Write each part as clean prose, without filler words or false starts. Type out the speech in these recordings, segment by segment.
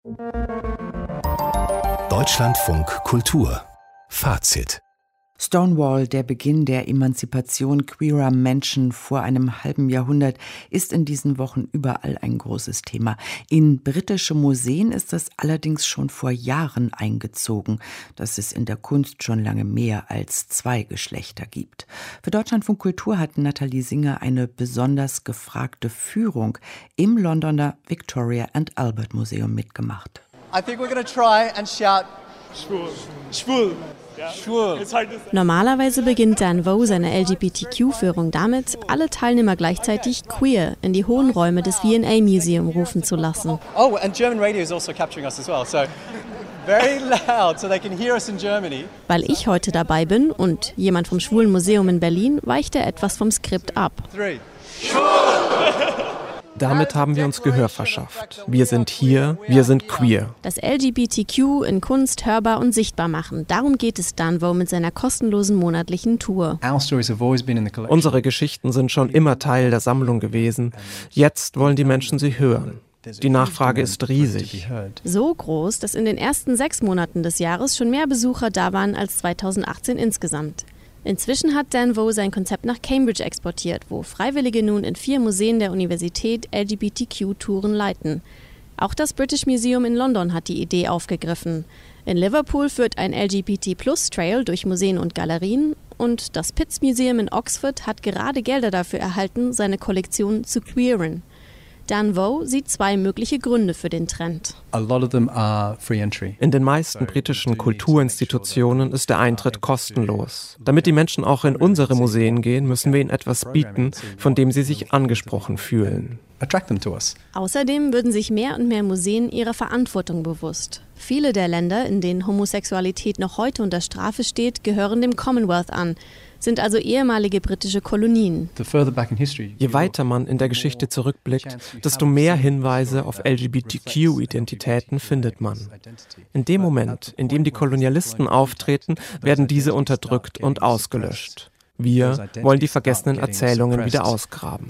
Deutschlandfunk Kultur Fazit. Stonewall, der Beginn der Emanzipation queerer Menschen vor einem halben Jahrhundert, ist in diesen Wochen überall ein großes Thema. In britische Museen ist es allerdings schon vor Jahren eingezogen, dass es in der Kunst schon lange mehr als 2 Geschlechter gibt. Für Deutschlandfunk Kultur hat Nathalie Singer eine besonders gefragte Führung im Londoner Victoria and Albert Museum mitgemacht. I think we're going to try and shout schwul. Schwul. Normalerweise beginnt Dan Vo seine LGBTQ-Führung damit, alle Teilnehmer gleichzeitig queer in die hohen Räume des V&A Museum rufen zu lassen. Oh, and German radio is also capturing us as well. So very loud so they can hear us in Germany. Weil ich heute dabei bin und jemand vom Schwulen Museum in Berlin, weicht er etwas vom Skript ab. 3. Damit haben wir uns Gehör verschafft. Wir sind hier, wir sind queer. Das LGBTQ in Kunst hörbar und sichtbar machen. Darum geht es Dan Vo mit seiner kostenlosen monatlichen Tour. Unsere Geschichten sind schon immer Teil der Sammlung gewesen. Jetzt wollen die Menschen sie hören. Die Nachfrage ist riesig. So groß, dass in den ersten 6 Monaten des Jahres schon mehr Besucher da waren als 2018 insgesamt. Inzwischen hat Dan Vo sein Konzept nach Cambridge exportiert, wo Freiwillige nun in 4 Museen der Universität LGBTQ-Touren leiten. Auch das British Museum in London hat die Idee aufgegriffen. In Liverpool führt ein LGBT+-Trail durch Museen und Galerien und das Pitts Museum in Oxford hat gerade Gelder dafür erhalten, seine Kollektion zu queeren. Dan Vo sieht 2 mögliche Gründe für den Trend. In den meisten britischen Kulturinstitutionen ist der Eintritt kostenlos. Damit die Menschen auch in unsere Museen gehen, müssen wir ihnen etwas bieten, von dem sie sich angesprochen fühlen. Außerdem würden sich mehr und mehr Museen ihrer Verantwortung bewusst. Viele der Länder, in denen Homosexualität noch heute unter Strafe steht, gehören dem Commonwealth an, sind also ehemalige britische Kolonien. Je weiter man in der Geschichte zurückblickt, desto mehr Hinweise auf LGBTQ-Identitäten findet man. In dem Moment, in dem die Kolonialisten auftreten, werden diese unterdrückt und ausgelöscht. Wir wollen die vergessenen Erzählungen wieder ausgraben.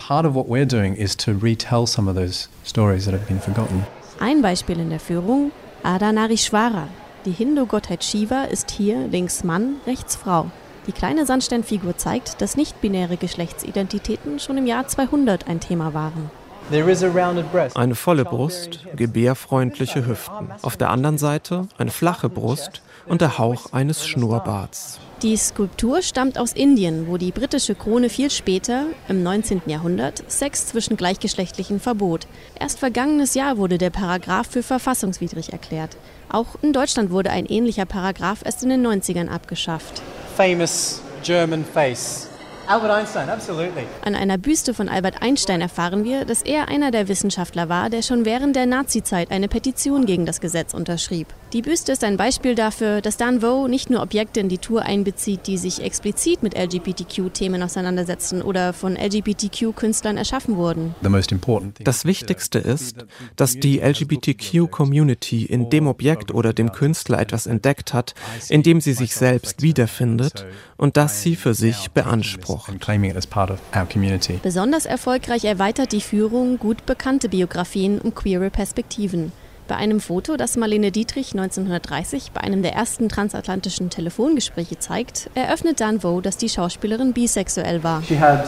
Ein Beispiel in der Führung: Ardhanarishvara. Die Hindu-Gottheit Shiva ist hier links Mann, rechts Frau. Die kleine Sandsteinfigur zeigt, dass nicht-binäre Geschlechtsidentitäten schon im Jahr 200 ein Thema waren. Eine volle Brust, gebärfreundliche Hüften. Auf der anderen Seite eine flache Brust und der Hauch eines Schnurrbarts. Die Skulptur stammt aus Indien, wo die britische Krone viel später, im 19. Jahrhundert, Sex zwischen Gleichgeschlechtlichen verbot. Erst vergangenes Jahr wurde der Paragraph für verfassungswidrig erklärt. Auch in Deutschland wurde ein ähnlicher Paragraph erst in den 90ern abgeschafft. Famous German face. Albert Einstein, absolutely. An einer Büste von Albert Einstein erfahren wir, dass er einer der Wissenschaftler war, der schon während der Nazizeit eine Petition gegen das Gesetz unterschrieb. Die Büste ist ein Beispiel dafür, dass Dan Vo nicht nur Objekte in die Tour einbezieht, die sich explizit mit LGBTQ-Themen auseinandersetzen oder von LGBTQ-Künstlern erschaffen wurden. Das Wichtigste ist, dass die LGBTQ-Community in dem Objekt oder dem Künstler etwas entdeckt hat, in dem sie sich selbst wiederfindet und das sie für sich beansprucht. Besonders erfolgreich erweitert die Führung gut bekannte Biografien um queere Perspektiven. Bei einem Foto, das Marlene Dietrich 1930 bei einem der ersten transatlantischen Telefongespräche zeigt, eröffnet Dan Vo, dass die Schauspielerin bisexuell war.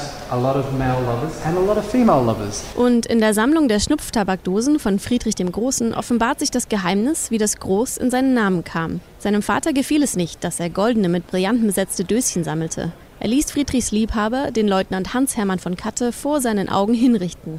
Und in der Sammlung der Schnupftabakdosen von Friedrich dem Großen offenbart sich das Geheimnis, wie das Groß in seinen Namen kam. Seinem Vater gefiel es nicht, dass er goldene, mit Brillanten besetzte Döschen sammelte. Er ließ Friedrichs Liebhaber, den Leutnant Hans-Hermann von Katte, vor seinen Augen hinrichten.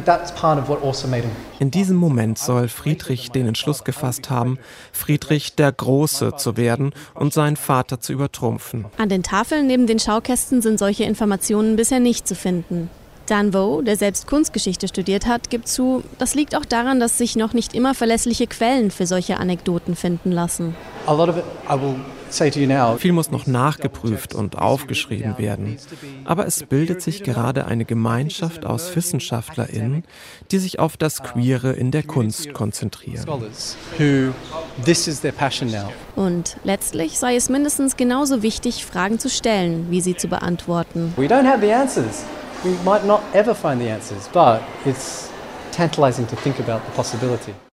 In diesem Moment soll Friedrich den Entschluss gefasst haben, Friedrich der Große zu werden und seinen Vater zu übertrumpfen. An den Tafeln neben den Schaukästen sind solche Informationen bisher nicht zu finden. Dan Vo, der selbst Kunstgeschichte studiert hat, gibt zu, das liegt auch daran, dass sich noch nicht immer verlässliche Quellen für solche Anekdoten finden lassen. Viel muss noch nachgeprüft und aufgeschrieben werden. Aber es bildet sich gerade eine Gemeinschaft aus WissenschaftlerInnen, die sich auf das Queere in der Kunst konzentrieren. Und letztlich sei es mindestens genauso wichtig, Fragen zu stellen, wie sie zu beantworten. We don't have the answers. We might not ever find the answers, but it's tantalizing to think about the possibility.